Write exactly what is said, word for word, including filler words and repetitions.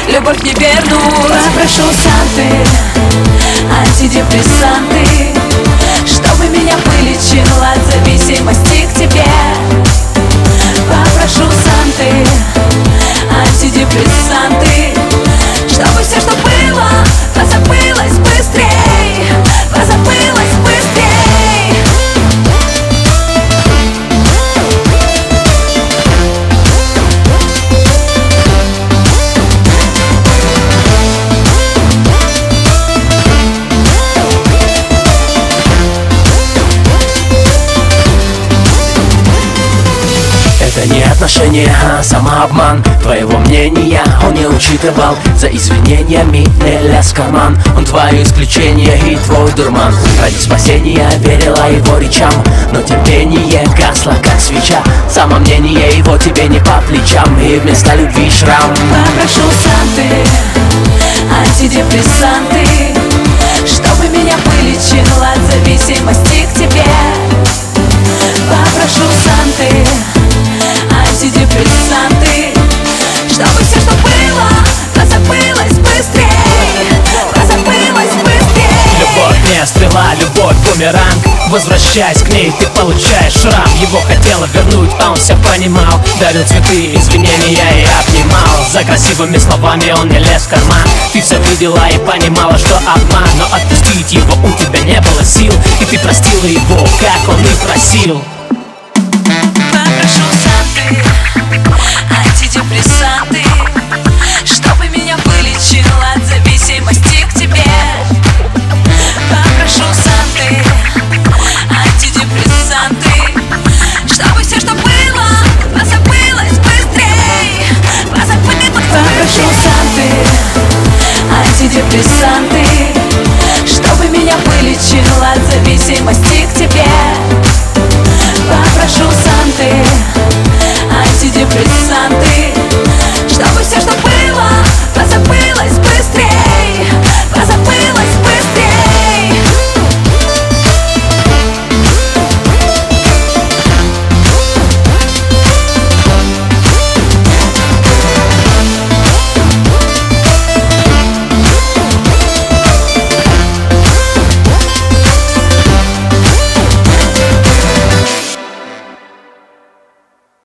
любовь не вернуть. Попрошу Санты антидепрессанты, чтобы меня вылечил от зависимости к тебе. Попрошу Санты антидепрессанты, чтобы все, что было, позабылось быстрей, позабылось быстрей. Это не отношения, а самообман. Твоего мнения он не учитывал. За извинениями не лез в карман. Он твое исключение и твой дурман. Ради спасения верила его речам, но терпение гасло, как свеча. Самомнение его тебе не по плечам, и вместо любви шрам. Попрошу Санты антидепрессанты, чтобы меня вылечил от зависимости к тебе. Попрошу Санты антидепрессанты, чтобы все, что было, позабылось быстрей, позабылось быстрей. Любовь не стрела, любовь бумеранг. Возвращаясь к ней, ты получаешь шрам. Его хотела вернуть, а он все понимал. Дарил цветы, извинения и обнимал. За красивыми словами он не лез в карман. Ты все видела и понимала, что обман. Но отпустить его у тебя не было сил, и ты простила его, как он и просил. Попрошу Санты антидепрессанты, чтобы меня вылечил от зависимости к тебе. Попрошу Санты антидепрессанты, чтобы все, что было, позабылось быстрей, позабылось. Попрошу Санты антидепрессанты, чтобы меня вылечил от зависимости к тебе.